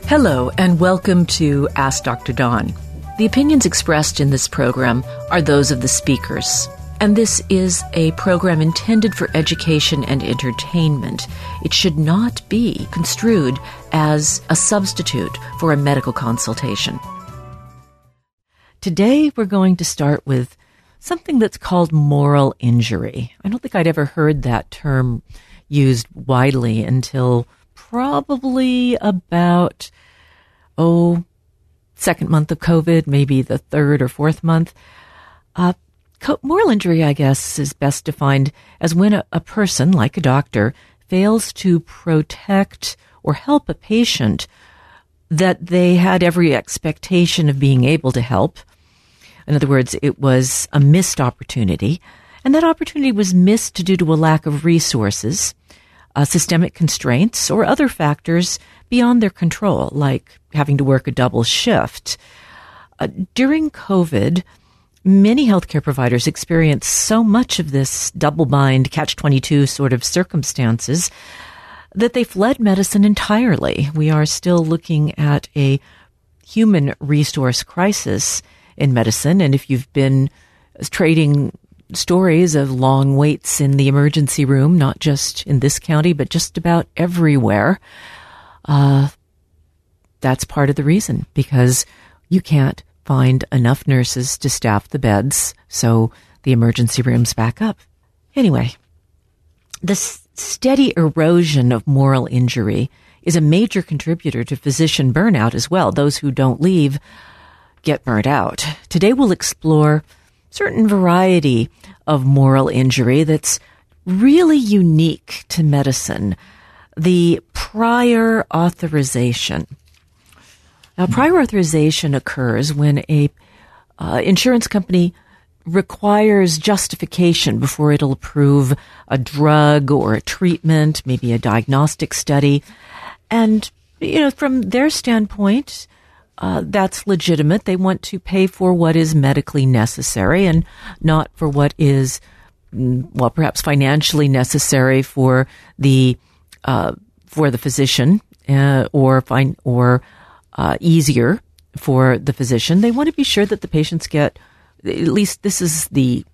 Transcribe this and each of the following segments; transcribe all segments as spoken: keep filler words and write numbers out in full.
Hello, and welcome to Ask Doctor Dawn. The opinions expressed in this program are those of the speakers, and this is a program intended for education and entertainment. It should not be construed as a substitute for a medical consultation. Today, we're going to start with something that's called moral injury. I don't think I'd ever heard that term used widely until probably about, oh, second month of COVID, maybe the third or fourth month. Uh, co- moral injury, I guess, is best defined as when a, a person, like a doctor, fails to protect or help a patient that they had every expectation of being able to help. In other words, it was a missed opportunity, and that opportunity was missed due to a lack of resources, Uh, systemic constraints, or other factors beyond their control, like having to work a double shift. Uh, during COVID, many healthcare providers experienced so much of this double-bind, catch twenty-two sort of circumstances that they fled medicine entirely. We are still looking at a human resource crisis in medicine, and if you've been trading stories of long waits in the emergency room, not just in this county, but just about everywhere, uh, that's part of the reason, because you can't find enough nurses to staff the beds, so the emergency rooms back up. Anyway, the s- steady erosion of moral injury is a major contributor to physician burnout as well. Those who don't leave get burnt out. Today we'll explore certain variety of moral injury that's really unique to medicine, the prior authorization. Now, prior authorization occurs when a uh, insurance company requires justification before it'll approve a drug or a treatment, maybe a diagnostic study. And, you know, from their standpoint, Uh, that's legitimate. They want to pay for what is medically necessary and not for what is, well, perhaps financially necessary for the uh, for the physician, uh, or fine or uh, easier for the physician. They want to be sure that the patients get, at least this is the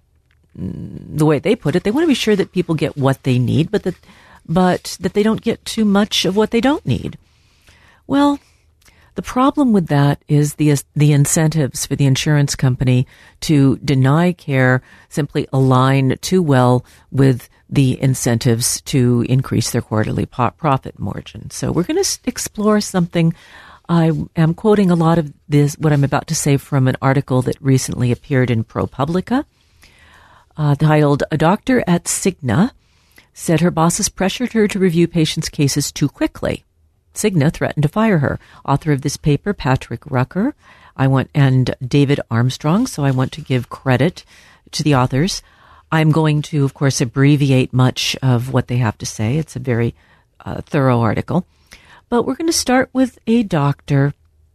the way they put it. They want to be sure that people get what they need, but that but that they don't get too much of what they don't need. Well, the problem with that is the the incentives for the insurance company to deny care simply align too well with the incentives to increase their quarterly po- profit margin. So we're going to explore something. I am quoting a lot of this, what I'm about to say, from an article that recently appeared in ProPublica, uh, titled "A Doctor at Cigna Said Her Bosses Pressured Her to Review Patients' Cases Too Quickly. Cigna threatened to fire her." Author of this paper, Patrick Rucker, I want, and David Armstrong, so I want to give credit to the authors. I'm going to, of course, abbreviate much of what they have to say. It's a very uh, thorough article. But we're going to start with a doctor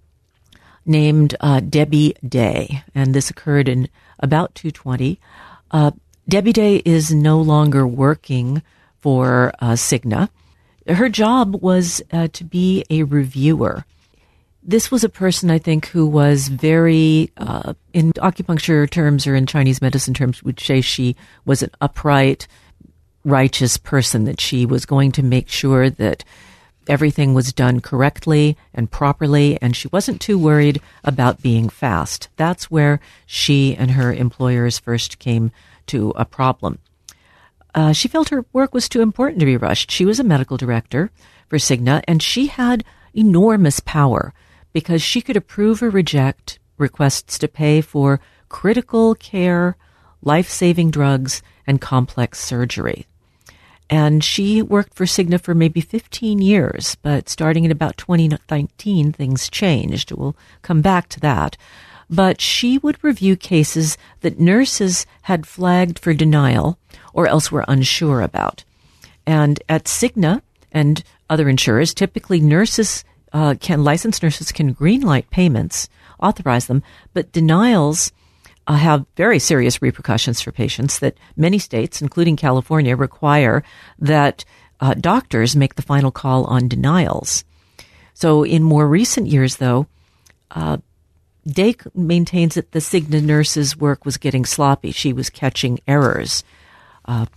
named uh, Debbie Day, and this occurred in about two twenty. Uh, Debbie Day is no longer working for uh, Cigna. Her job was uh, to be a reviewer. This was a person, I think, who was very, uh, in acupuncture terms or in Chinese medicine terms, would say she was an upright, righteous person, that she was going to make sure that everything was done correctly and properly, and she wasn't too worried about being fast. That's where she and her employers first came to a problem. Uh, she felt her work was too important to be rushed. She was a medical director for Cigna, and she had enormous power because she could approve or reject requests to pay for critical care, life-saving drugs, and complex surgery. And she worked for Cigna for maybe fifteen years, but starting in about twenty nineteen, things changed. We'll come back to that. But she would review cases that nurses had flagged for denial or else were unsure about. And at Cigna and other insurers, typically nurses uh, can, licensed nurses can greenlight payments, authorize them, but denials uh, have very serious repercussions for patients that many states, including California, require that uh, doctors make the final call on denials. So in more recent years, though, uh, Day maintains that the Cigna nurse's work was getting sloppy. She was catching errors. Uh,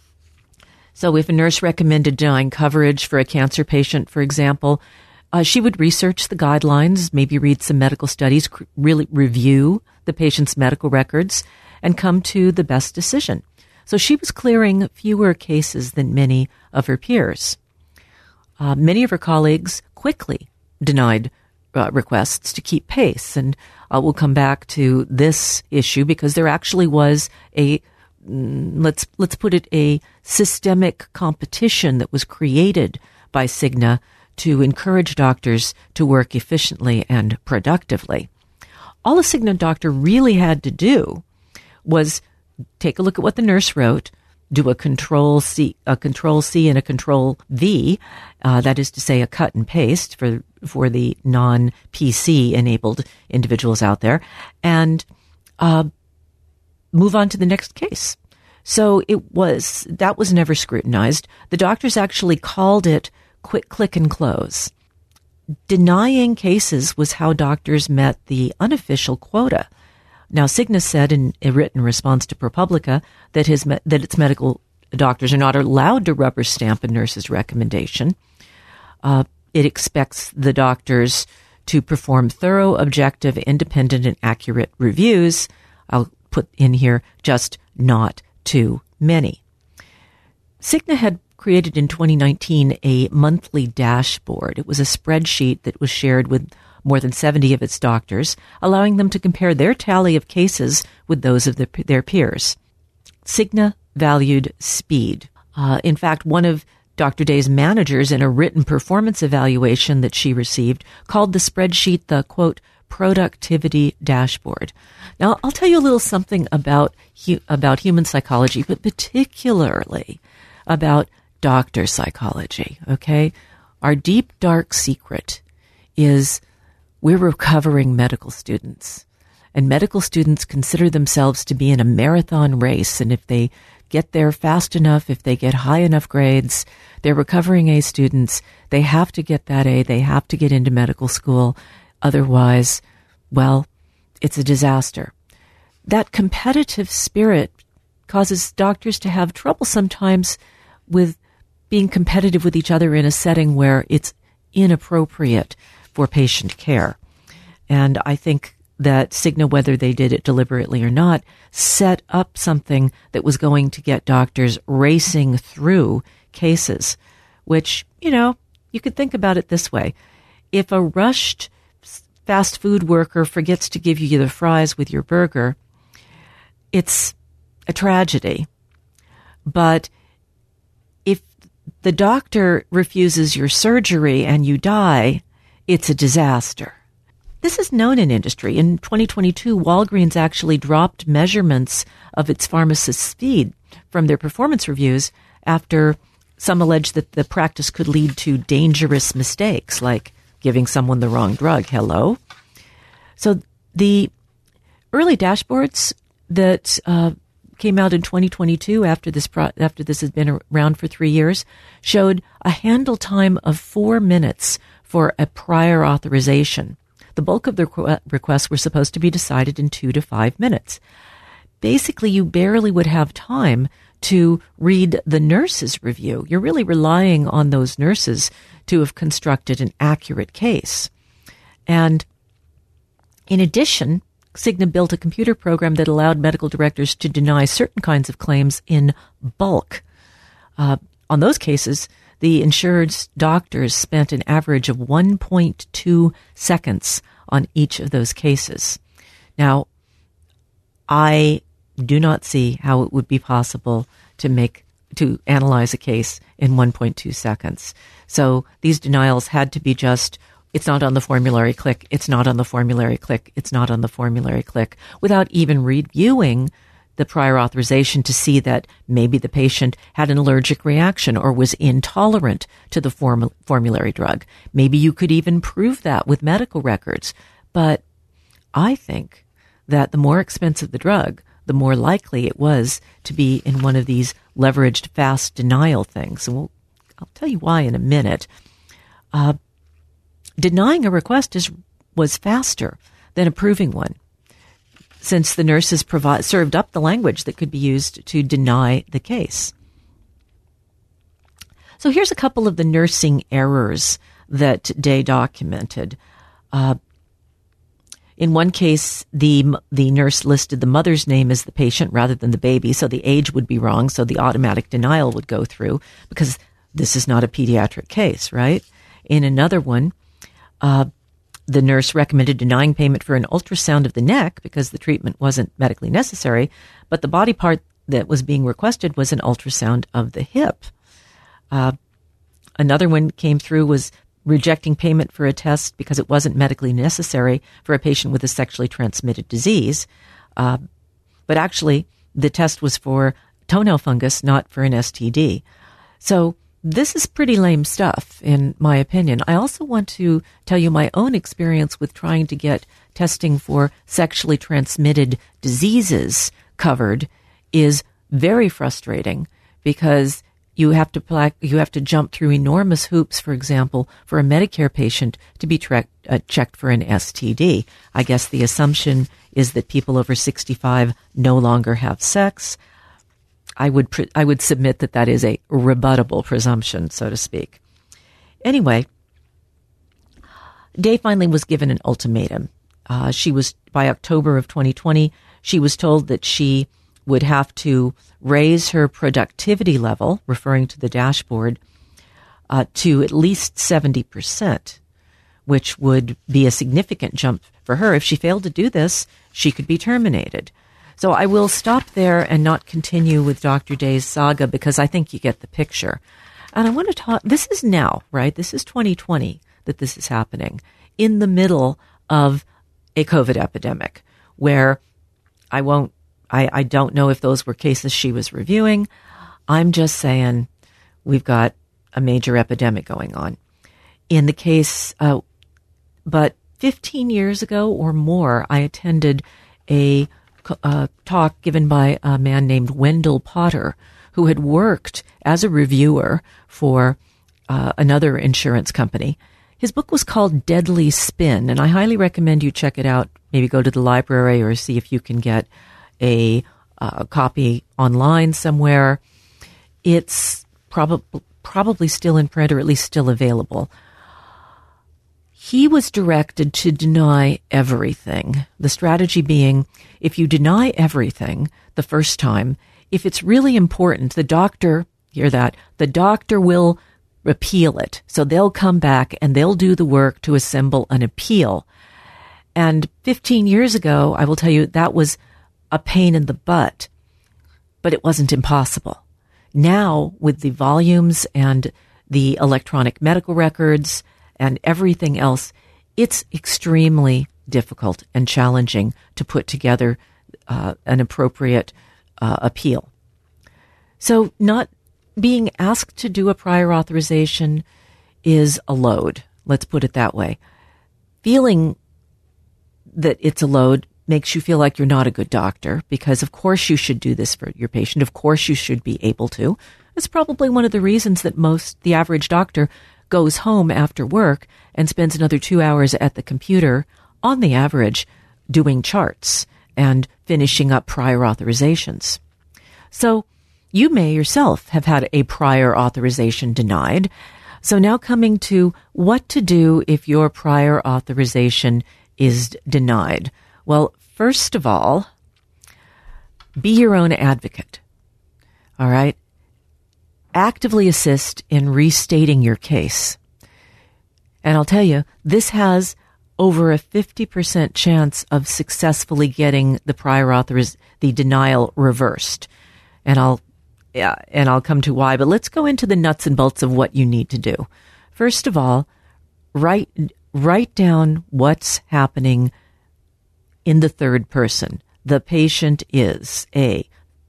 so if a nurse recommended denying coverage for a cancer patient, for example, uh, she would research the guidelines, maybe read some medical studies, cr- really review the patient's medical records, and come to the best decision. So she was clearing fewer cases than many of her peers. Uh, many of her colleagues quickly denied Uh, requests to keep pace. And uh, we'll come back to this issue because there actually was a, mm, let's, let's put it, a systemic competition that was created by Cigna to encourage doctors to work efficiently and productively. All a Cigna doctor really had to do was take a look at what the nurse wrote, do a control C, a control C and a control V, uh, that is to say a cut and paste for, for the non-P C enabled individuals out there, and, uh, move on to the next case. So it was, that was never scrutinized. The doctors actually called it quick click and close. Denying cases was how doctors met the unofficial quota. Now, Cigna said in a written response to ProPublica that his me- that its medical doctors are not allowed to rubber stamp a nurse's recommendation. Uh, it expects the doctors to perform thorough, objective, independent, and accurate reviews. I'll put in here just not too many. Cigna had created in twenty nineteen a monthly dashboard. It was a spreadsheet that was shared with more than seventy of its doctors, allowing them to compare their tally of cases with those of the, their peers. Cigna valued speed. Uh, in fact, one of Doctor Day's managers in a written performance evaluation that she received called the spreadsheet the, quote, productivity dashboard. Now, I'll tell you a little something about hu- about human psychology, but particularly about doctor psychology, okay? Our deep, dark secret is we're recovering medical students. And medical students consider themselves to be in a marathon race. And if they get there fast enough, if they get high enough grades, they're recovering A students. They have to get that A. They have to get into medical school. Otherwise, well, it's a disaster. That competitive spirit causes doctors to have trouble sometimes with being competitive with each other in a setting where it's inappropriate for patient care. And I think that Cigna, whether they did it deliberately or not, set up something that was going to get doctors racing through cases, which, you know, you could think about it this way. If a rushed fast food worker forgets to give you the fries with your burger, it's a tragedy. But if the doctor refuses your surgery and you die, it's a disaster. This is known in industry. In twenty twenty-two, Walgreens actually dropped measurements of its pharmacists' speed from their performance reviews after some alleged that the practice could lead to dangerous mistakes, like giving someone the wrong drug. Hello? So the early dashboards that uh, came out in twenty twenty-two after this pro- after this has been around for three years showed a handle time of four minutes for a prior authorization. The bulk of the requ- requests were supposed to be decided in two to five minutes. Basically, you barely would have time to read the nurse's review. You're really relying on those nurses to have constructed an accurate case. And in addition, Cigna built a computer program that allowed medical directors to deny certain kinds of claims in bulk. Uh, on those cases, the insured doctors spent an average of one point two seconds on each of those cases. Now, I do not see how it would be possible to make to analyze a case in one point two seconds. So these denials had to be just, it's not on the formulary, click, it's not on the formulary, click, it's not on the formulary, click, without even reviewing the prior authorization to see that maybe the patient had an allergic reaction or was intolerant to the form- formulary drug. Maybe you could even prove that with medical records. But I think that the more expensive the drug, the more likely it was to be in one of these leveraged fast denial things. And we'll, I'll tell you why in a minute. Uh, denying a request is was faster than approving one, since the nurses provi- served up the language that could be used to deny the case. So here's a couple of the nursing errors that Day documented. Uh, in one case, the the nurse listed the mother's name as the patient rather than the baby, so the age would be wrong, so the automatic denial would go through, because this is not a pediatric case, right? In another one, uh, the nurse recommended denying payment for an ultrasound of the neck because the treatment wasn't medically necessary, but the body part that was being requested was an ultrasound of the hip. Uh, another one came through was rejecting payment for a test because it wasn't medically necessary for a patient with a sexually transmitted disease. Uh, but actually, the test was for toenail fungus, not for an S T D. So this is pretty lame stuff, in my opinion. I also want to tell you my own experience with trying to get testing for sexually transmitted diseases covered is very frustrating, because you have to pla- you have to jump through enormous hoops, for example, for a Medicare patient to be tra- uh, checked for an S T D. I guess the assumption is that people over sixty-five no longer have sex. I would pre- I would submit that that is a rebuttable presumption, so to speak. Anyway, Day finally was given an ultimatum. Uh, she was, by October of twenty twenty, she was told that she would have to raise her productivity level, referring to the dashboard, uh, to at least seventy percent, which would be a significant jump for her. If she failed to do this, she could be terminated. So I will stop there and not continue with Doctor Day's saga, because I think you get the picture. And I want to talk, this is now, right? This is twenty twenty that this is happening, in the middle of a COVID epidemic, where I won't, I, I don't know if those were cases she was reviewing. I'm just saying we've got a major epidemic going on. In the case, uh, but fifteen years ago or more, I attended a uh, talk given by a man named Wendell Potter, who had worked as a reviewer for uh, another insurance company. His book was called Deadly Spin, and I highly recommend you check it out. Maybe go to the library or see if you can get a uh, copy online somewhere. It's prob- probably still in print, or at least still available. He was directed to deny everything. The strategy being, if you deny everything the first time, if it's really important, the doctor, hear that, the doctor will appeal it. So they'll come back and they'll do the work to assemble an appeal. And fifteen years ago, I will tell you, that was a pain in the butt, but it wasn't impossible. Now, with the volumes and the electronic medical records and everything else, it's extremely difficult and challenging to put together uh, an appropriate uh, appeal. So not being asked to do a prior authorization is a load. Let's put it that way. Feeling that it's a load makes you feel like you're not a good doctor, because of course you should do this for your patient. Of course you should be able to. It's probably one of the reasons that most, the average doctor, goes home after work and spends another two hours at the computer, on the average, doing charts and finishing up prior authorizations. So you may yourself have had a prior authorization denied. So now coming to what to do if your prior authorization is denied. Well, first of all, be your own advocate. All right? Actively assist in restating your case. And I'll tell you, this has over a fifty percent chance of successfully getting the prior authoriz- the denial reversed. And I'll yeah, and I'll come to why, but let's go into the nuts and bolts of what you need to do. First of all, write write down what's happening in the third person. The patient is a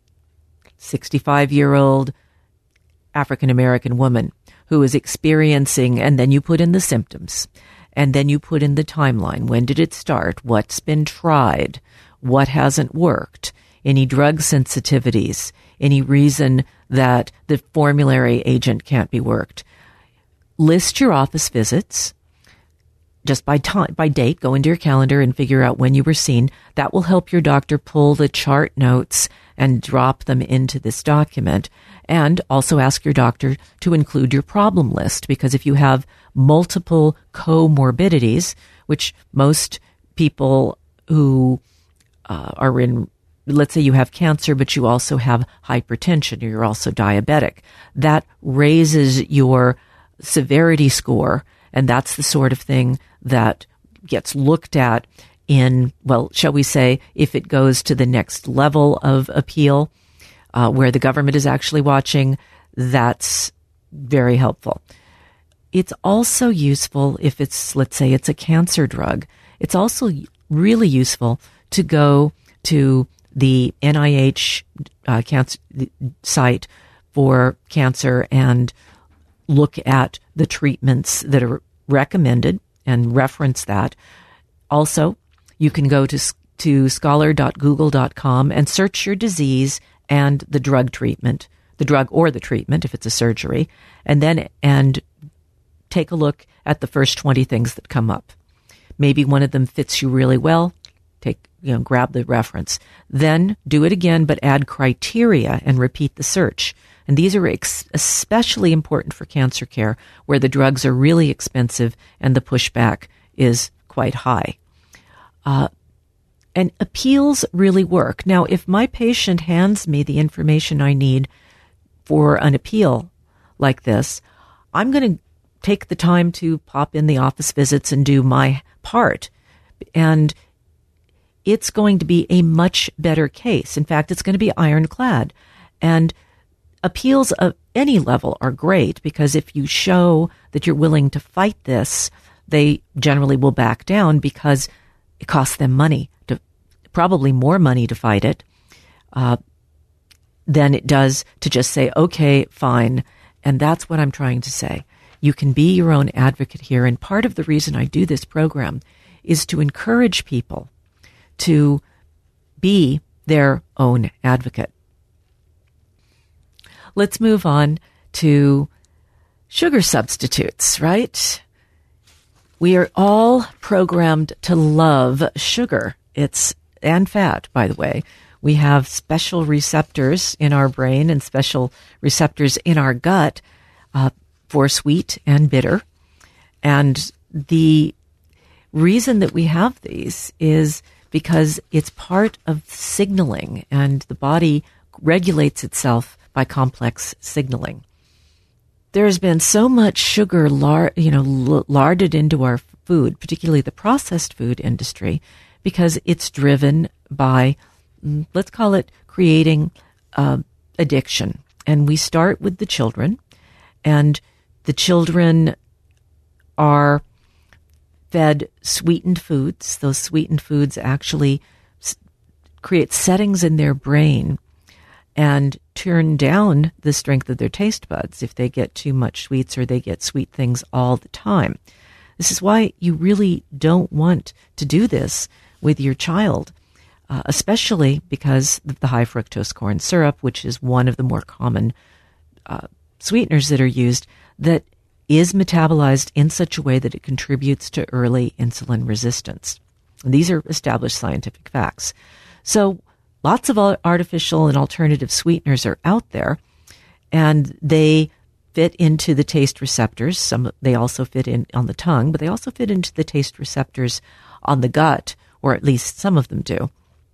sixty-five-year-old African-American woman who is experiencing, and then you put in the symptoms, and then you put in the timeline. When did it start? What's been tried? What hasn't worked? Any drug sensitivities? Any reason that the formulary agent can't be worked? List your office visits. just by time, by date, go into your calendar and figure out when you were seen. That will help your doctor pull the chart notes and drop them into this document. And also ask your doctor to include your problem list, because if you have multiple comorbidities, which most people who uh, are in, let's say you have cancer, but you also have hypertension, or you're also diabetic, that raises your severity score. And that's the sort of thing that gets looked at in, well, shall we say, if it goes to the next level of appeal, uh, where the government is actually watching, that's very helpful. It's also useful if it's, let's say it's a cancer drug. It's also really useful to go to the N I H uh, cancer site for cancer and look at the treatments that are recommended and reference that. Also, you can go to to scholar dot google dot com and search your disease and the drug treatment, the drug or the treatment if it's a surgery, and then and take a look at the first twenty things that come up. Maybe one of them fits you really well. Take, you know, grab the reference. Then do it again, but add criteria and repeat the search. And these are ex- especially important for cancer care, where the drugs are really expensive and the pushback is quite high. Uh, and appeals really work. Now, if my patient hands me the information I need for an appeal like this, I'm going to take the time to pop in the office visits and do my part. And it's going to be a much better case. In fact, it's going to be ironclad. And appeals of any level are great, because if you show that you're willing to fight this, they generally will back down, because it costs them money, to probably more money to fight it uh, than it does to just say, okay, fine. And that's what I'm trying to say. You can be your own advocate here. And part of the reason I do this program is to encourage people to be their own advocate. Let's move on to sugar substitutes, right? We are all programmed to love sugar. It's, and fat, by the way. We have special receptors in our brain and special receptors in our gut uh, for sweet and bitter. And the reason that we have these is because it's part of signaling, and the body regulates itself by complex signaling. There's been so much sugar, lar- you know, larded into our food, particularly the processed food industry, because it's driven by, let's call it, creating uh, addiction. And we start with the children, and the children are fed sweetened foods. Those sweetened foods actually s- create settings in their brain and turn down the strength of their taste buds if they get too much sweets or they get sweet things all the time. This is why you really don't want to do this with your child, uh, especially because of the high fructose corn syrup, which is one of the more common uh, sweeteners that are used, that is metabolized in such a way that it contributes to early insulin resistance. And these are established scientific facts. So lots of artificial and alternative sweeteners are out there, and they fit into the taste receptors. Some they also fit in on the tongue, but they also fit into the taste receptors on the gut, or at least some of them do.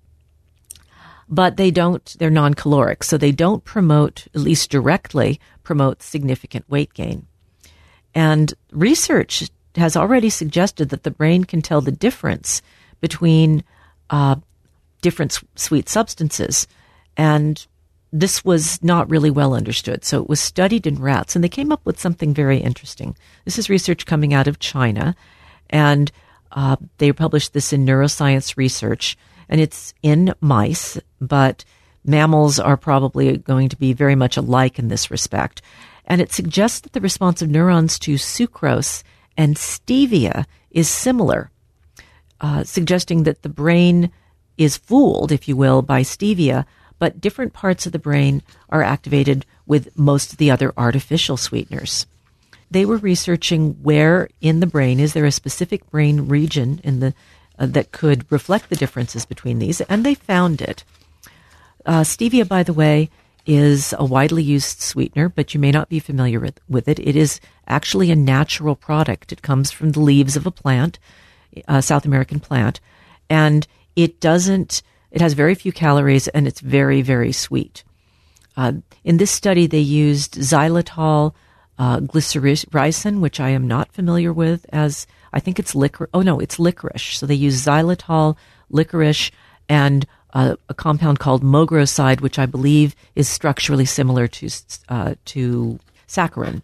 But they don't, they're non-caloric, so they don't promote, at least directly, promote significant weight gain. And research has already suggested that the brain can tell the difference between uh, different s- sweet substances. And this was not really well understood. So it was studied in rats, and they came up with something very interesting. This is research coming out of China, and uh, they published this in Neuroscience Research, and it's in mice, but mammals are probably going to be very much alike in this respect. And it suggests that the response of neurons to sucrose and stevia is similar, uh, suggesting that the brain is fooled, if you will, by stevia, but different parts of the brain are activated with most of the other artificial sweeteners. they were researching where in the brain, is there a specific brain region in the uh, that could reflect the differences between these, and they found it. Uh, stevia, by the way, is a widely used sweetener, but you may not be familiar with, with it. It is actually a natural product. It comes from the leaves of a plant, a South American plant, and it doesn't, it has very few calories, and it's very, very sweet. Uh, in this study, they used xylitol, uh, glycyrrhizin, which I am not familiar with, as I think it's licorice. Oh, no, it's licorice. So they use xylitol, licorice, and uh, a compound called mogroside, which I believe is structurally similar to uh, to saccharin.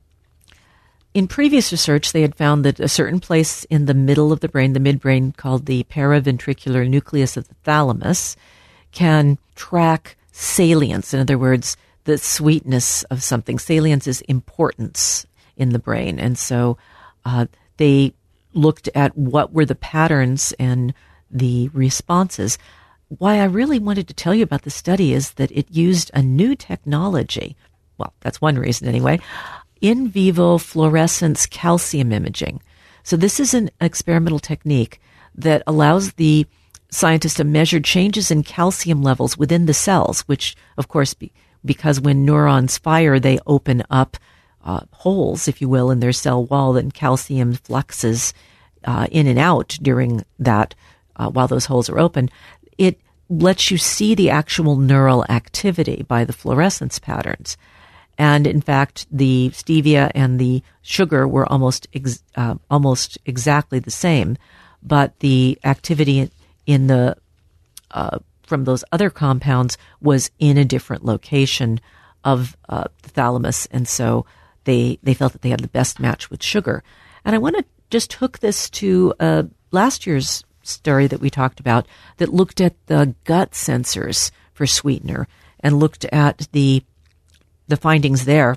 In previous research, they had found that a certain place in the middle of the brain, the midbrain, called the paraventricular nucleus of the thalamus, can track salience. In other words, the sweetness of something. Salience is importance in the brain. And so uh, they looked at what were the patterns and the responses. Why I really wanted to tell you about the study is that it used a new technology. Well, that's one reason anyway. In vivo fluorescence calcium imaging. So this is an experimental technique that allows the scientists to measure changes in calcium levels within the cells, which, of course, be, because when neurons fire, they open up uh, holes, if you will, in their cell wall, and calcium fluxes uh, in and out during that, uh, while those holes are open. It lets you see the actual neural activity by the fluorescence patterns. And in fact, the stevia and the sugar were almost ex- uh, almost exactly the same, but the activity in the uh, from those other compounds was in a different location of uh, the thalamus, and so they they felt that they had the best match with sugar. And I want to just hook this to uh, last year's story that we talked about that looked at the gut sensors for sweetener and looked at the the findings there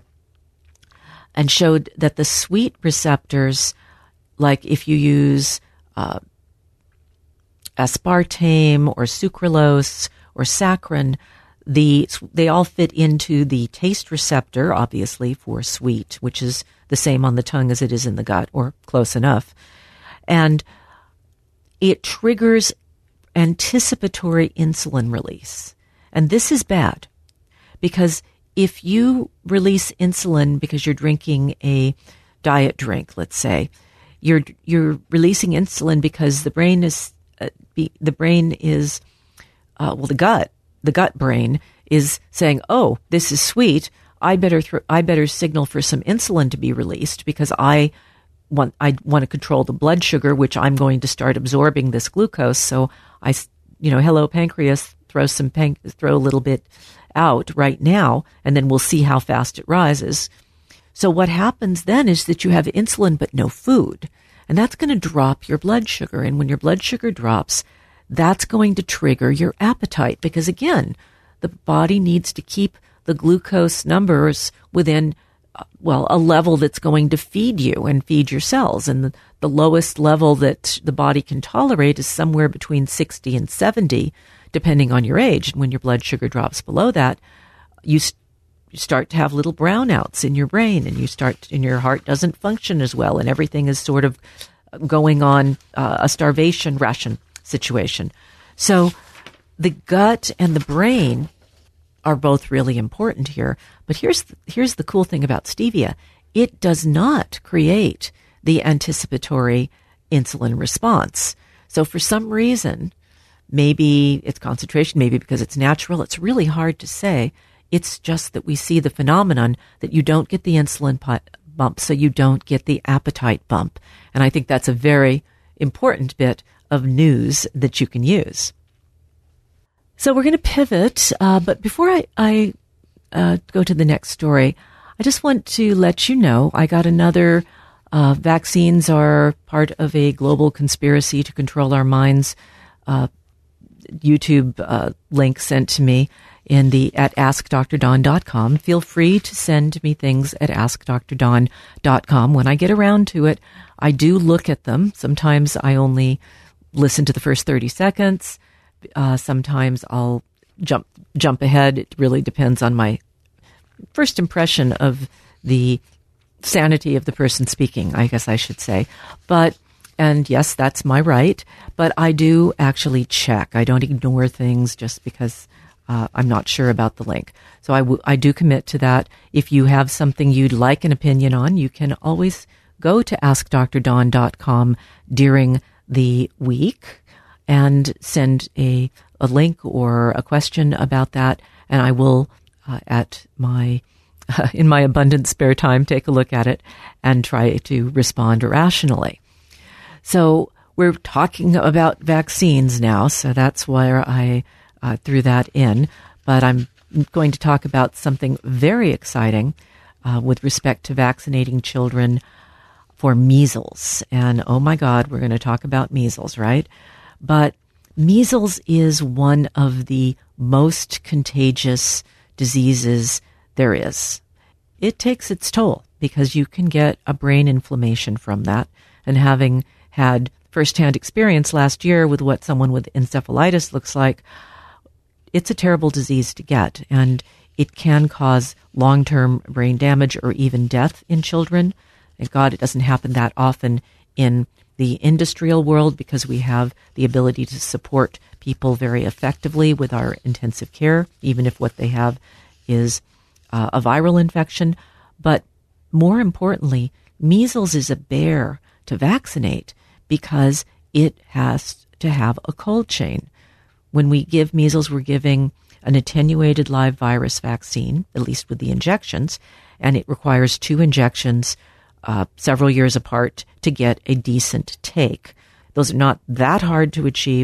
and showed that the sweet receptors, like if you use uh, aspartame or sucralose or saccharin, the they all fit into the taste receptor, obviously, for sweet, which is the same on the tongue as it is in the gut, or close enough. And it triggers anticipatory insulin release. And this is bad because if you release insulin because you're drinking a diet drink, let's say, you're you're releasing insulin because the brain is uh, be, the brain is uh, well the gut the gut brain is saying, oh, this is sweet. I better th- I better signal for some insulin to be released because I want I want to control the blood sugar, which I'm going to start absorbing this glucose. So I you know hello pancreas, throw some pan- throw a little bit out right now, and then we'll see how fast it rises. So what happens then is that you have insulin but no food, and that's going to drop your blood sugar. And when your blood sugar drops, that's going to trigger your appetite because, again, the body needs to keep the glucose numbers within, well, a level that's going to feed you and feed your cells. And the, the lowest level that the body can tolerate is somewhere between sixty and seventy, depending on your age. And when your blood sugar drops below that, you, st- you start to have little brownouts in your brain, and you start, and your heart doesn't function as well, and everything is sort of going on uh, a starvation ration situation. So the gut and the brain are both really important here. But here's the, here's the cool thing about stevia. It does not create the anticipatory insulin response. So for some reason, maybe it's concentration, maybe because it's natural. It's really hard to say. It's just that we see the phenomenon that you don't get the insulin bump, so you don't get the appetite bump. And I think that's a very important bit of news that you can use. So we're going to pivot, uh, but before I, I uh, go to the next story, I just want to let you know I got another uh, vaccines are part of a global conspiracy to control our minds uh YouTube uh, link sent to me in the at ask dr dawn dot com. Feel free to send me things at ask dr dawn dot com. When I get around to it, I do look at them. Sometimes I only listen to the first thirty seconds. Uh, sometimes I'll jump jump ahead. It really depends on my first impression of the sanity of the person speaking, I guess I should say. But, and yes, that's my right, but I do actually check. I don't ignore things just because uh, I'm not sure about the link. So I, w- I do commit to that. If you have something you'd like an opinion on, you can always go to ask dr dawn dot com during the week and send a, a link or a question about that, and I will, uh, at my uh, in my abundant spare time, take a look at it and try to respond rationally. So we're talking about vaccines now, so that's where I uh, threw that in. But I'm going to talk about something very exciting uh, with respect to vaccinating children for measles. And oh my God, we're going to talk about measles, right? But measles is one of the most contagious diseases there is. It takes its toll because you can get a brain inflammation from that. And having had firsthand experience last year with what someone with encephalitis looks like, it's a terrible disease to get. And it can cause long-term brain damage or even death in children. Thank God it doesn't happen that often in the industrial world because we have the ability to support people very effectively with our intensive care, even if what they have is uh, a viral infection. But more importantly, measles is a bear to vaccinate because it has to have a cold chain. When we give measles, we're giving an attenuated live virus vaccine, at least with the injections, and it requires two injections Uh, several years apart to get a decent take. Those are not that hard to achieve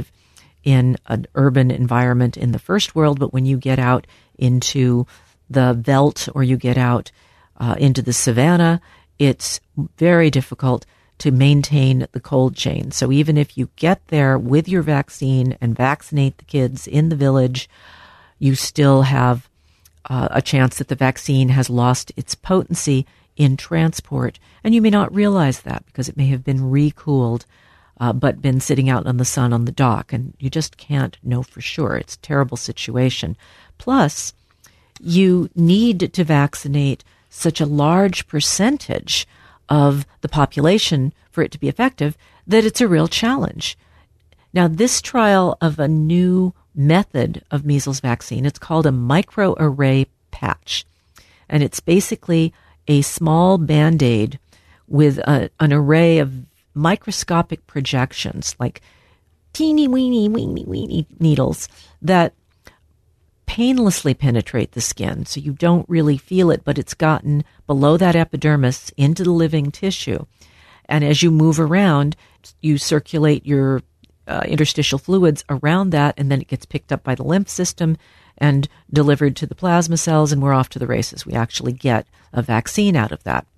in an urban environment in the first world, but when you get out into the veldt or you get out uh, into the savannah, it's very difficult to maintain the cold chain. So even if you get there with your vaccine and vaccinate the kids in the village, you still have uh, a chance that the vaccine has lost its potency in transport, and you may not realize that because it may have been recooled, uh, but been sitting out in the sun on the dock, and you just can't know for sure. It's a terrible situation. Plus, you need to vaccinate such a large percentage of the population for it to be effective that it's a real challenge. Now, this trial of a new method of measles vaccine, it's called a microarray patch, and it's basically a small Band-Aid with a, an array of microscopic projections, like teeny weeny weeny weeny needles that painlessly penetrate the skin. So you don't really feel it, but it's gotten below that epidermis into the living tissue. And as you move around, you circulate your uh, interstitial fluids around that, and then it gets picked up by the lymph system and delivered to the plasma cells, and we're off to the races. We actually get a vaccine out of that.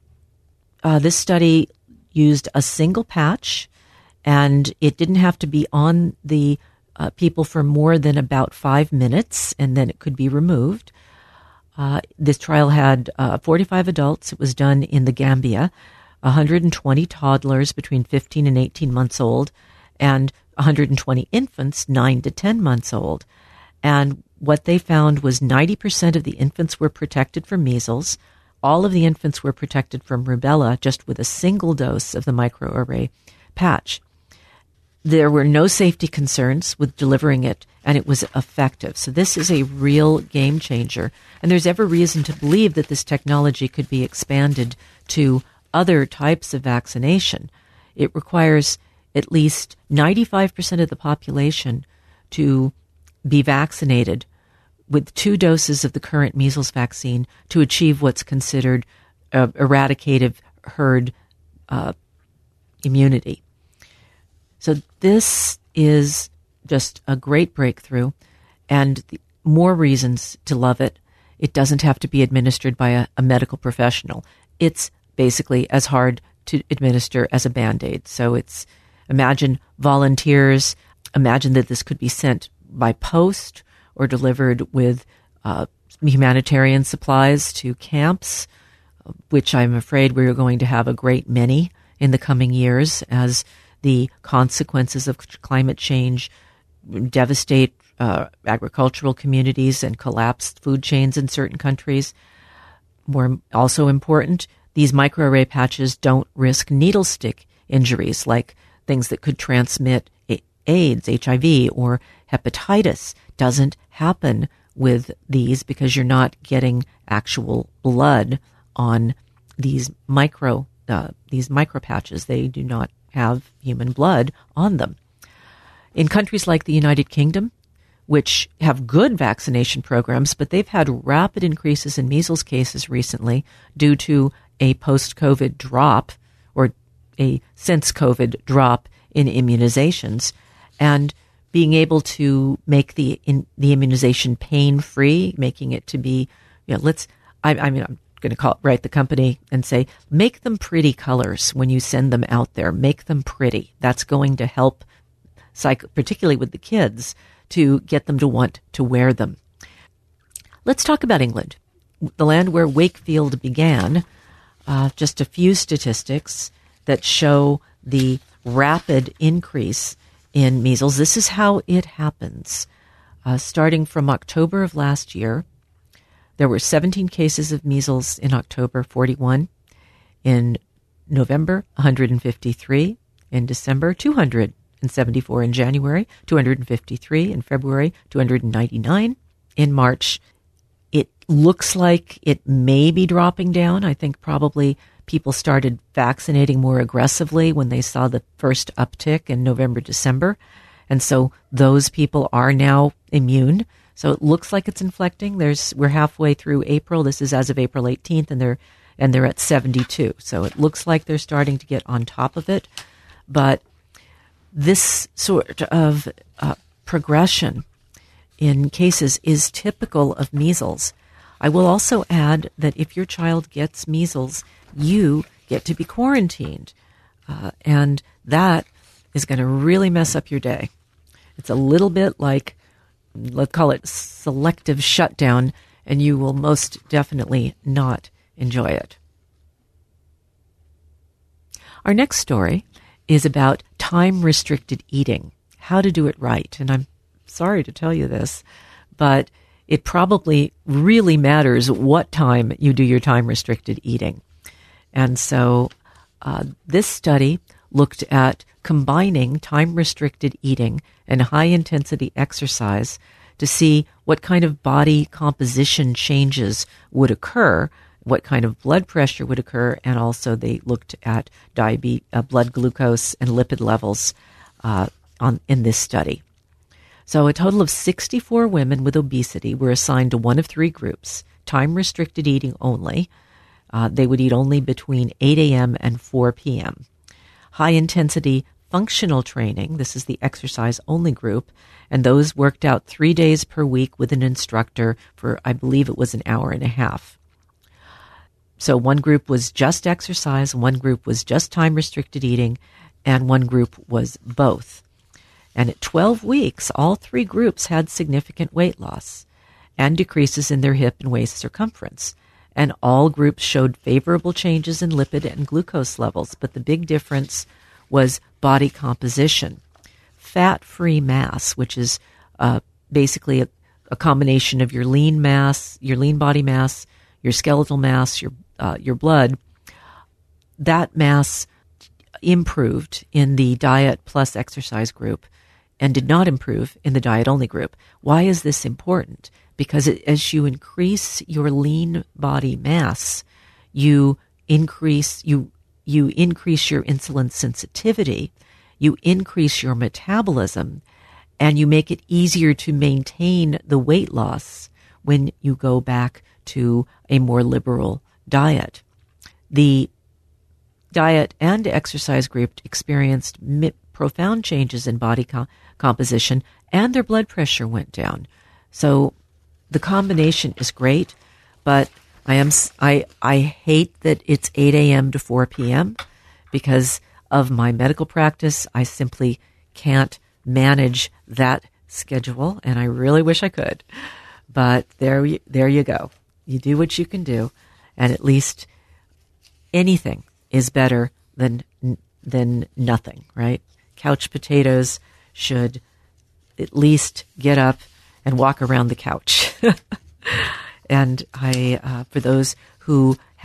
Uh, this study used a single patch, and it didn't have to be on the uh, people for more than about five minutes, and then it could be removed. Uh, this trial had uh, forty-five adults. It was done in the Gambia, one hundred twenty toddlers between fifteen and eighteen months old, and one hundred twenty infants nine to ten months old. And what they found was ninety percent of the infants were protected from measles. All of the infants were protected from rubella just with a single dose of the microarray patch. There were no safety concerns with delivering it, and it was effective. So this is a real game changer. And there's every reason to believe that this technology could be expanded to other types of vaccination. It requires at least ninety-five percent of the population to be vaccinated with two doses of the current measles vaccine to achieve what's considered uh, eradicative herd uh, immunity. So this is just a great breakthrough, and the, more reasons to love it. It doesn't have to be administered by a, a medical professional. It's basically as hard to administer as a Band-Aid. So it's, imagine volunteers, imagine that this could be sent by post or delivered with uh, humanitarian supplies to camps, which I'm afraid we're going to have a great many in the coming years as the consequences of climate change devastate uh, agricultural communities and collapse food chains in certain countries. More also important, these microarray patches don't risk needle stick injuries like things that could transmit AIDS, H I V, or hepatitis. Doesn't happen with these because you're not getting actual blood on these micro uh, these micro patches. They do not have human blood on them. In countries like the United Kingdom, which have good vaccination programs, but they've had rapid increases in measles cases recently due to a post-COVID drop or a since-COVID drop in immunizations, and being able to make the in, the immunization pain-free, making it to be, you know, let's, I, I mean, I'm going to call write the company and say, make them pretty colors when you send them out there. Make them pretty. That's going to help, psych, particularly with the kids, to get them to want to wear them. Let's talk about England, the land where Wakefield began. Uh, just a few statistics that show the rapid increase in measles. This is how it happens. Uh, starting from October of last year, there were seventeen cases of measles in October, forty-one. In November, one hundred fifty-three. In December, two hundred seventy-four. In January, two hundred fifty-three. In February, two hundred ninety-nine. In March, it looks like it may be dropping down. I think probably people started vaccinating more aggressively when they saw the first uptick in November, December. And so those people are now immune. So it looks like it's inflecting. There's we're halfway through April. This is as of April eighteenth, and they're and they're at seventy-two. So it looks like they're starting to get on top of it. But this sort of uh, progression in cases is typical of measles. I will also add that if your child gets measles, you get to be quarantined. Uh, and that is going to really mess up your day. It's a little bit like, let's call it selective shutdown, and you will most definitely not enjoy it. Our next story is about time-restricted eating, how to do it right. And I'm sorry to tell you this, but it probably really matters what time you do your time-restricted eating. And so uh, this study looked at combining time-restricted eating and high-intensity exercise to see what kind of body composition changes would occur, what kind of blood pressure would occur, and also they looked at diabetes, uh, blood glucose and lipid levels uh, on in this study. So a total of sixty-four women with obesity were assigned to one of three groups, time-restricted eating only. Uh, they would eat only between eight a.m. and four p.m. High-intensity functional training, this is the exercise-only group, and those worked out three days per week with an instructor for, I believe it was an hour and a half. So one group was just exercise, one group was just time-restricted eating, and one group was both. And at twelve weeks, all three groups had significant weight loss and decreases in their hip and waist circumference. And all groups showed favorable changes in lipid and glucose levels, but the big difference was body composition. Fat-free mass, which is uh, basically a, a combination of your lean mass, your lean body mass, your skeletal mass, your uh, your blood, that mass improved in the diet plus exercise group and did not improve in the diet-only group. Why is this important? Because it, as you increase your lean body mass, you increase you you increase your insulin sensitivity, you increase your metabolism, and you make it easier to maintain the weight loss when you go back to a more liberal diet. The diet and exercise group experienced mi- profound changes in body co- composition, and their blood pressure went down. So the combination is great, but I am I I hate that it's eight a.m. to four p.m. because of my medical practice. I simply can't manage that schedule, and I really wish I could. But there you, there you go. You do what you can do, and at least anything is better than than nothing, right? Couch potatoes should at least get up and walk around the couch. And I, uh, for those who have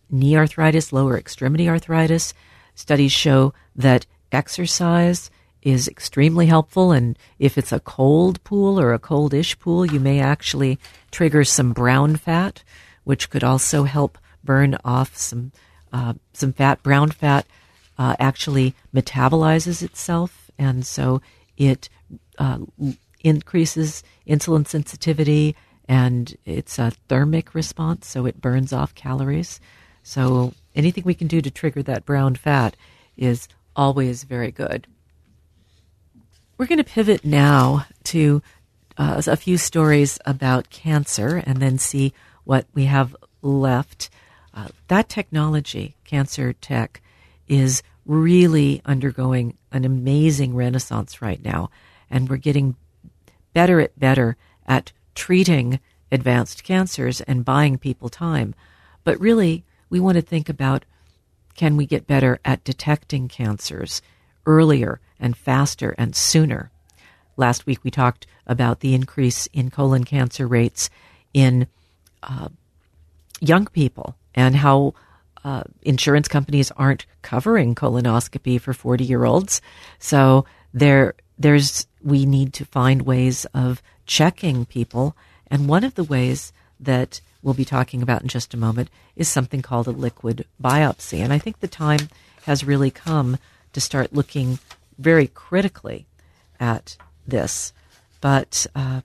knee arthritis, lower extremity arthritis. Studies show that exercise is extremely helpful, and if it's a cold pool or a coldish pool, you may actually trigger some brown fat, which could also help burn off some uh, some fat. Brown fat uh, actually metabolizes itself, and so it uh, increases insulin sensitivity, and it's a thermic response, so it burns off calories. So anything we can do to trigger that brown fat is always very good. We're going to pivot now to uh, a few stories about cancer and then see what we have left. Uh, that technology, cancer tech, is really undergoing an amazing renaissance right now, and we're getting better at better at treating advanced cancers and buying people time. But really, we want to think about, can we get better at detecting cancers earlier and faster and sooner? Last week we talked about the increase in colon cancer rates in uh, young people and how uh, insurance companies aren't covering colonoscopy for forty-year-olds. So there, there's we need to find ways of checking people. And one of the ways that we'll be talking about in just a moment is something called a liquid biopsy. And I think the time has really come to start looking very critically at this. But uh,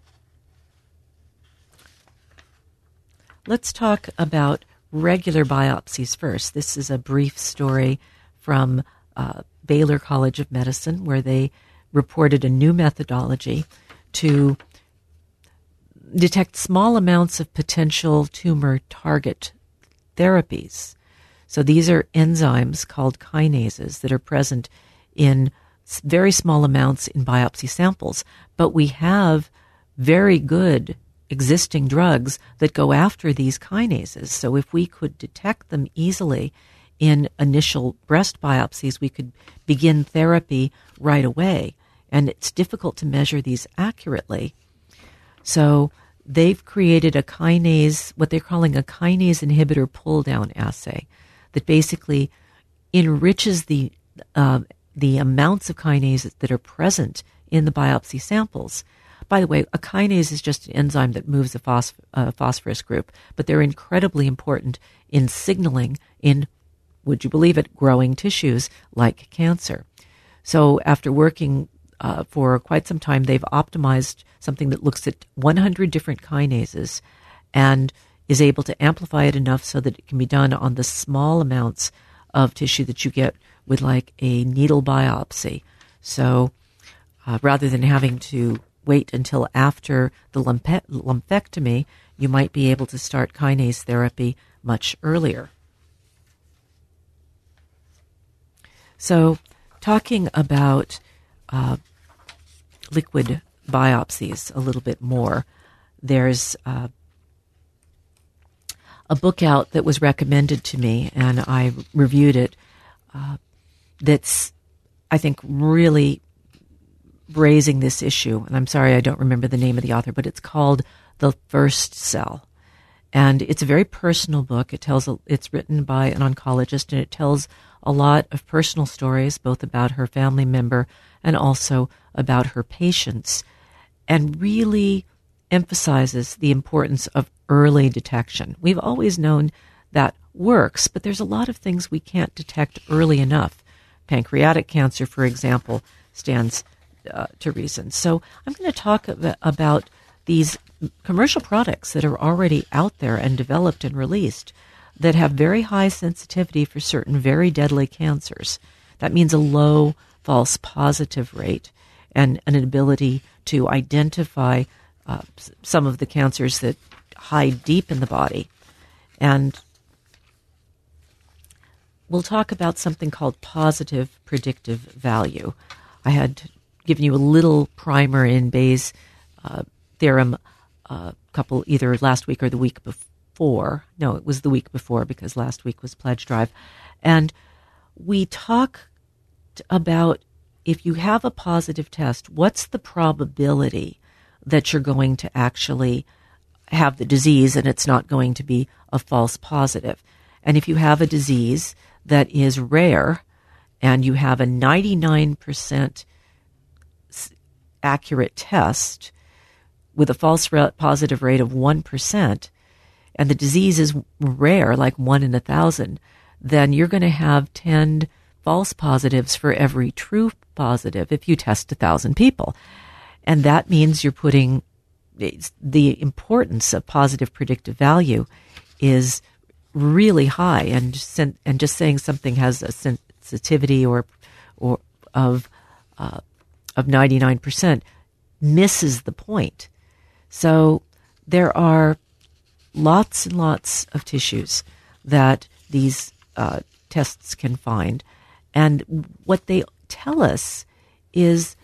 let's talk about regular biopsies first. This is a brief story from uh, Baylor College of Medicine, where they reported a new methodology to detect small amounts of potential tumor target therapies. So these are enzymes called kinases that are present in very small amounts in biopsy samples. But we have very good existing drugs that go after these kinases. So if we could detect them easily in initial breast biopsies, we could begin therapy right away. And it's difficult to measure these accurately. So they've created a kinase, what they're calling a kinase inhibitor pull-down assay, that basically enriches the uh, the amounts of kinases that are present in the biopsy samples. By the way, a kinase is just an enzyme that moves a phos- uh, phosphorus group, but they're incredibly important in signaling in, would you believe it, growing tissues like cancer. So after working uh, for quite some time, they've optimized something that looks at one hundred different kinases and is able to amplify it enough so that it can be done on the small amounts of tissue that you get with like a needle biopsy. So uh, rather than having to wait until after the lymphe- lumpectomy, you might be able to start kinase therapy much earlier. So talking about uh, liquid biopsies a little bit more, there's uh, a book out that was recommended to me, and I reviewed it, uh, that's, I think, really raising this issue. And I'm sorry I don't remember the name of the author, but it's called The First Cell. And it's a very personal book. It tells, a, it's written by an oncologist, and it tells a lot of personal stories, both about her family member and also about her patients, and really emphasizes the importance of early detection. We've always known that works, but there's a lot of things we can't detect early enough. Pancreatic cancer, for example, stands uh, to reason. So I'm going to talk ab- about these commercial products that are already out there and developed and released that have very high sensitivity for certain very deadly cancers. That means a low false positive rate and an ability to identify uh, some of the cancers that hide deep in the body. And we'll talk about something called positive predictive value. I had given you a little primer in Bayes' uh, theorem a uh, couple, either last week or the week before. No, it was the week before because last week was Pledge Drive. And we talked about, if you have a positive test, what's the probability that you're going to actually have the disease and it's not going to be a false positive? And if you have a disease that is rare and you have a ninety-nine percent accurate test with a false re- positive rate of one percent, and the disease is rare, like one in a thousand, then you're going to have ten false positives for every true positive if you test a thousand people. And that means you're putting the importance of positive predictive value is really high, and and just saying something has a sensitivity or or of uh, of ninety-nine percent misses the point. So there are lots and lots of tissues that these uh, tests can find, and what they tell us is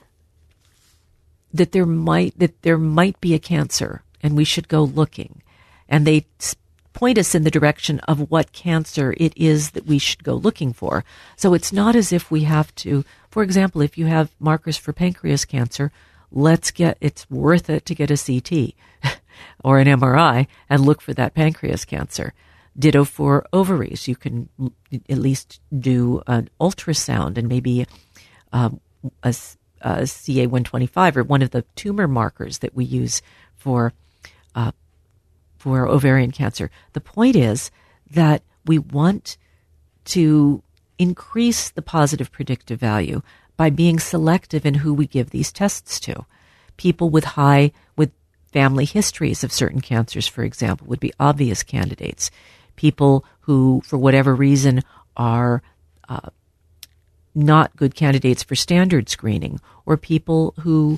that there might that there might be a cancer, and we should go looking, and they point us in the direction of what cancer it is that we should go looking for. So it's not as if we have to, for example, if you have markers for pancreas cancer, let's get, it's worth it to get a C T or an M R I and look for that pancreas cancer. Ditto for ovaries. You can at least do an ultrasound and maybe um, a, a C A one twenty-five or one of the tumor markers that we use for uh, for ovarian cancer. The point is that we want to increase the positive predictive value by being selective in who we give these tests to. People with high, with family histories of certain cancers, for example, would be obvious candidates. People who, for whatever reason, are uh, not good candidates for standard screening, or people who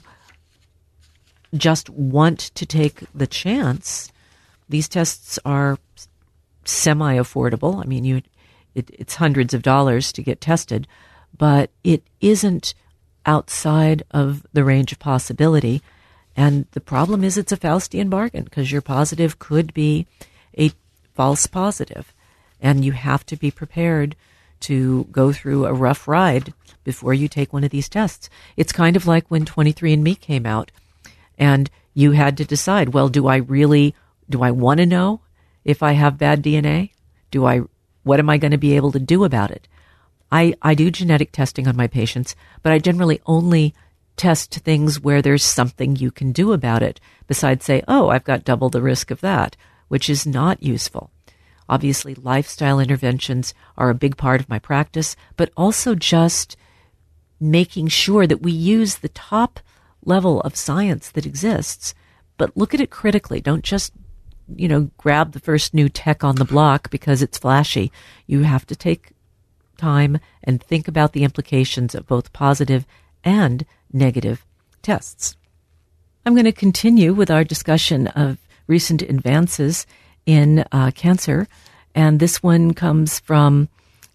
just want to take the chance. These tests are semi-affordable. I mean, you, it, it's hundreds of dollars to get tested, but it isn't outside of the range of possibility. And the problem is it's a Faustian bargain, because your positive could be a false positive, and you have to be prepared to go through a rough ride before you take one of these tests. It's kind of like when twenty-three and me came out, and you had to decide, well, do I really, do I want to know if I have bad D N A? Do I, what am I going to be able to do about it? I, I do genetic testing on my patients, but I generally only test things where there's something you can do about it, besides say, oh, I've got double the risk of that, which is not useful. Obviously, lifestyle interventions are a big part of my practice, but also just making sure that we use the top level of science that exists, but look at it critically. Don't just, you know, grab the first new tech on the block because it's flashy. You have to take time and think about the implications of both positive and negative tests. I'm going to continue with our discussion of recent advances in uh, cancer, and this one comes from,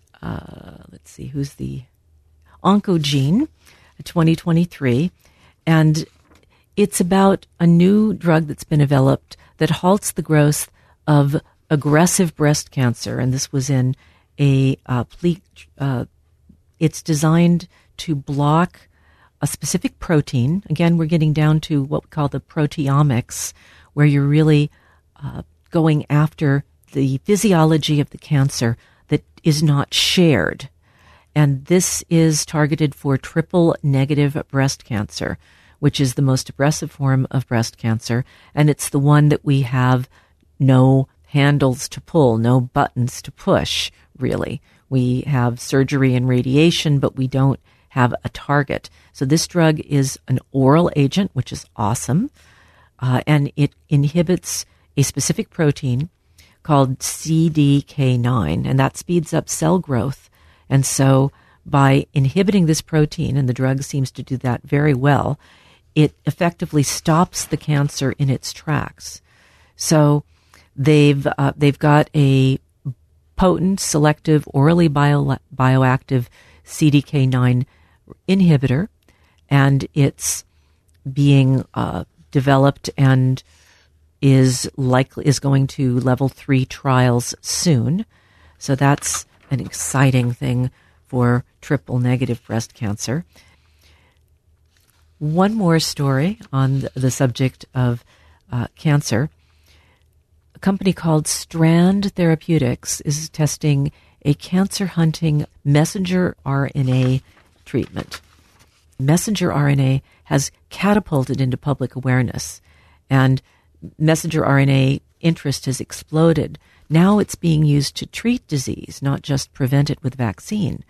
uh, let's see, who's the Oncogene, twenty twenty-three, and it's about a new drug that's been developed that halts the growth of aggressive breast cancer, and this was in a uh, ple- uh, it's designed to block a specific protein. Again, we're getting down to what we call the proteomics, where you're really uh, going after the physiology of the cancer that is not shared. And this is targeted for triple negative breast cancer, which is the most aggressive form of breast cancer. And it's the one that we have no handles to pull, no buttons to push, really. We have surgery and radiation, but we don't have a target. So this drug is an oral agent, which is awesome. Uh, and it inhibits a specific protein called C D K nine, and that speeds up cell growth. And so by inhibiting this protein, and the drug seems to do that very well, it effectively stops the cancer in its tracks. So they've uh, they've got a potent, selective, orally bio, bioactive C D K nine inhibitor, and it's being uh, developed and is likely is going to level three trials soon. So that's an exciting thing for triple negative breast cancer. One more story on the subject of uh, cancer. a company called Strand Therapeutics is testing a cancer-hunting messenger R N A treatment. Messenger R N A has catapulted into public awareness, and messenger R N A interest has exploded. Now it's being used to treat disease, not just prevent it with vaccine.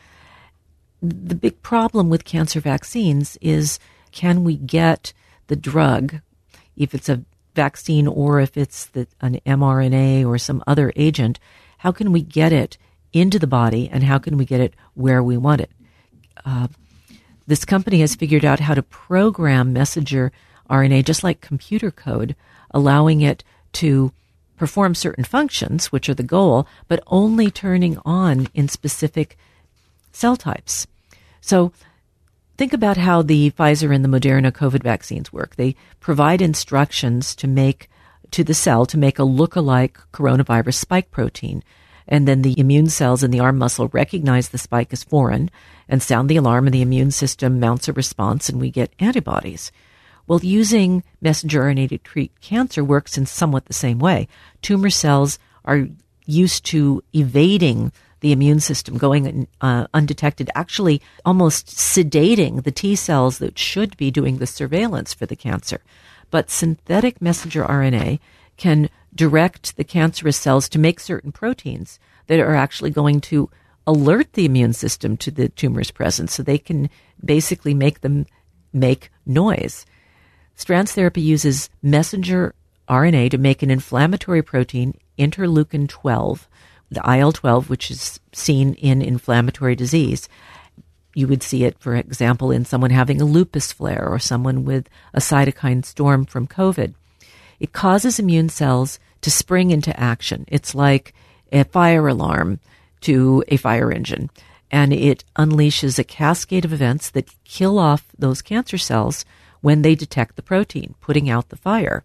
The big problem with cancer vaccines is, can we get the drug, if it's a vaccine or if it's the, an mRNA or some other agent, how can we get it into the body, and how can we get it where we want it? Uh, this company has figured out how to program messenger R N A just like computer code, allowing it to perform certain functions, which are the goal, but only turning on in specific cell types. So think about how the Pfizer and the Moderna COVID vaccines work. They provide instructions to make to the cell to make a lookalike coronavirus spike protein. And then the immune cells in the arm muscle recognize the spike as foreign and sound the alarm, and the immune system mounts a response, and we get antibodies. Well, using messenger R N A to treat cancer works in somewhat the same way. Tumor cells are used to evading the immune system, going uh, undetected, actually almost sedating the T cells that should be doing the surveillance for the cancer. But synthetic messenger R N A can direct the cancerous cells to make certain proteins that are actually going to alert the immune system to the tumor's presence, so they can basically make them make noise. Strands Therapy uses messenger R N A to make an inflammatory protein, interleukin twelve, the I L twelve, which is seen in inflammatory disease. You would see it, for example, in someone having a lupus flare or someone with a cytokine storm from COVID. It causes immune cells to spring into action. It's like a fire alarm to a fire engine, and it unleashes a cascade of events that kill off those cancer cells when they detect the protein, putting out the fire.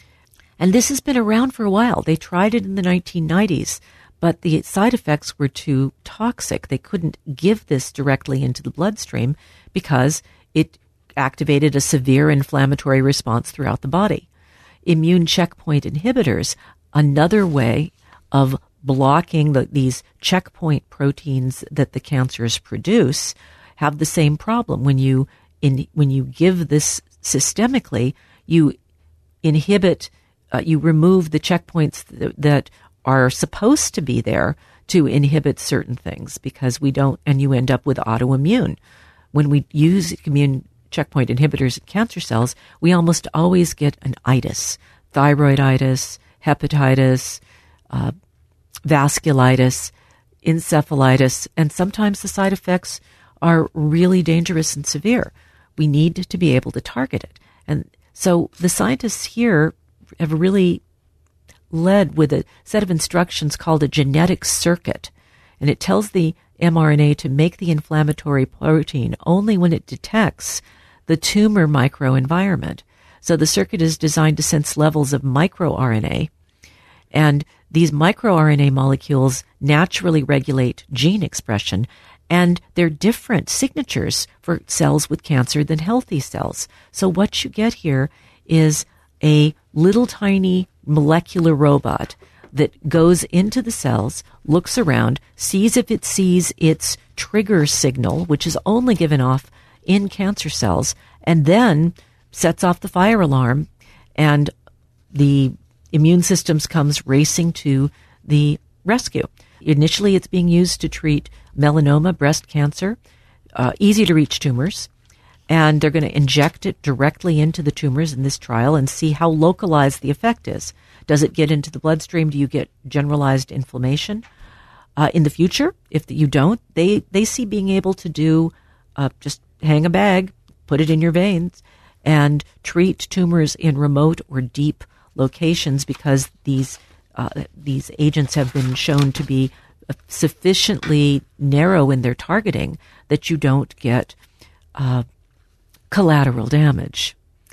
And this has been around for a while. They tried it in the nineteen nineties, but the side effects were too toxic. They couldn't give this directly into the bloodstream because it activated a severe inflammatory response throughout the body. Immune checkpoint inhibitors, another way of blocking the, these checkpoint proteins that the cancers produce, have the same problem. When you in when you give this systemically, you inhibit, uh, you remove the checkpoints th- that are supposed to be there to inhibit certain things, because we don't, and you end up with autoimmune. When we use immune checkpoint inhibitors in cancer cells, we almost always get an itis, thyroiditis, hepatitis, uh, vasculitis, encephalitis, and sometimes the side effects are really dangerous and severe. We need to be able to target it. And so the scientists here have really led with a set of instructions called a genetic circuit, and it tells the mRNA to make the inflammatory protein only when it detects the tumor microenvironment. So the circuit is designed to sense levels of microRNA, and these microRNA molecules naturally regulate gene expression, and they're different signatures for cells with cancer than healthy cells. So what you get here is a little tiny molecular robot that goes into the cells, looks around, sees if it sees its trigger signal, which is only given off in cancer cells, and then sets off the fire alarm, and the immune systems comes racing to the rescue. Initially, it's being used to treat melanoma, breast cancer, uh, easy-to-reach tumors, and they're going to inject it directly into the tumors in this trial and see how localized the effect is. Does it get into the bloodstream? Do you get generalized inflammation? Uh, in the future, if you don't, they, they see being able to do uh, just hang a bag, put it in your veins, and treat tumors in remote or deep locations, because these uh, these agents have been shown to be sufficiently narrow in their targeting that you don't get uh, collateral damage.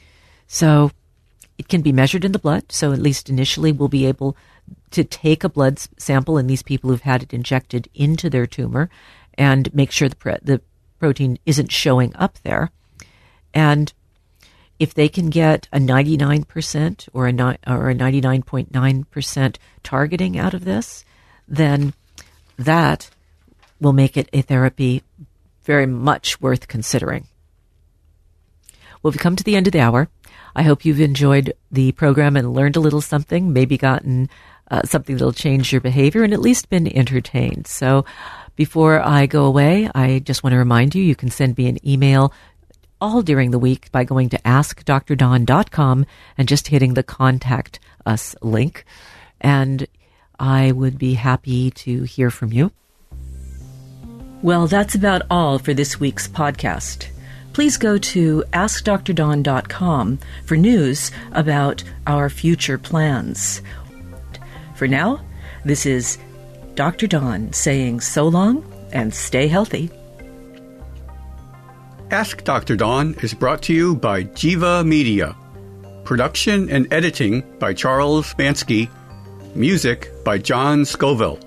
So it can be measured in the blood. So at least initially we'll be able to take a blood sample in these people who've had it injected into their tumor and make sure the, pre- the protein isn't showing up there. And if they can get a ninety-nine percent or a ni- or a ninety-nine point nine percent targeting out of this, then that will make it a therapy very much worth considering. Well, we've come to the end of the hour. I hope you've enjoyed the program and learned a little something, maybe gotten uh, something that'll change your behavior, and at least been entertained. So before I go away, I just want to remind you, you can send me an email all during the week by going to ask dr dawn dot com and just hitting the Contact Us link. And I would be happy to hear from you. Well, that's about all for this week's podcast. Please go to ask dr dawn dot com for news about our future plans. For now, this is Doctor Dawn saying so long and stay healthy. Ask Doctor Dawn is brought to you by Jiva Media. Production and editing by Charles Bansky. Music by John Scoville.